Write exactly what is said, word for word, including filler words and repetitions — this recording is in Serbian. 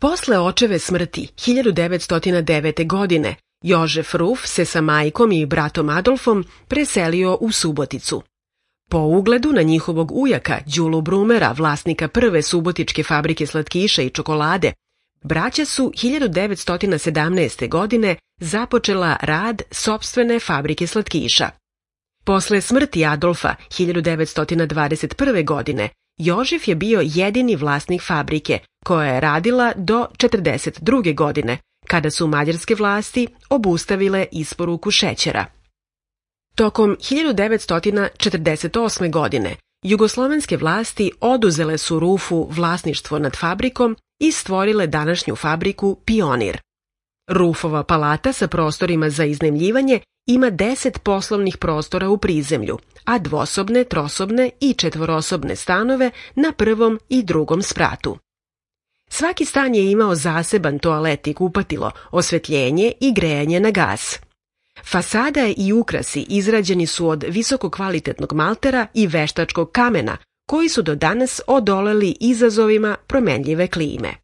Posle očeve smrti hiljadu devetsto devete. godine Jožef Ruf se sa majkom i bratom Adolfom preselio u Suboticu. Po ugledu na njihovog ujaka Đulu Brumera, vlasnika prve subotičke fabrike slatkiša i čokolade, braća su hiljadu devetsto sedamnaeste. godine započela rad sopstvene fabrike slatkiša. Posle smrti Adolfa hiljadu devetsto dvadeset prve. godine Jožef je bio jedini vlasnik fabrike, koja je radila do četrdeset druge. godine, kada su mađarske vlasti obustavile isporuku šećera. Tokom hiljadu devetsto četrdeset osme. godine jugoslovenske vlasti oduzele su Rufu vlasništvo nad fabrikom i stvorile današnju fabriku Pionir. Rufova palata sa prostorima za iznajmljivanje ima deset poslovnih prostora u prizemlju, a dvosobne, trosobne i četvorosobne stanove na prvom i drugom spratu. Svaki stan je imao zaseban toalet i kupatilo, osvetljenje i grejanje na gas. Fasada i ukrasi izrađeni su od visokokvalitetnog maltera i veštačkog kamena, koji su do danas odoleli izazovima promenljive klime.